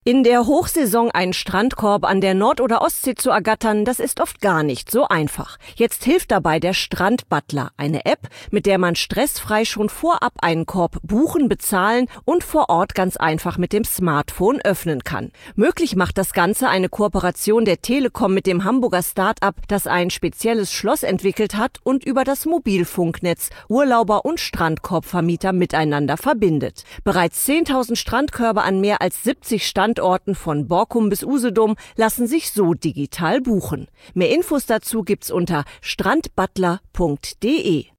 In der Hochsaison einen Strandkorb an der Nord- oder Ostsee zu ergattern, das ist oft gar nicht so einfach. Jetzt hilft dabei der Strandbutler, eine App, mit der man stressfrei schon vorab einen Korb buchen, bezahlen und vor Ort ganz einfach mit dem Smartphone öffnen kann. Möglich macht das Ganze eine Kooperation der Telekom mit dem Hamburger Start-up, das ein spezielles Schloss entwickelt hat und über das Mobilfunknetz Urlauber und Strandkorbvermieter miteinander verbindet. Bereits 10.000 Strandkörbe an mehr als 70 Standorten von Borkum bis Usedom lassen sich so digital buchen. Mehr Infos dazu gibt's unter strandbutler.de.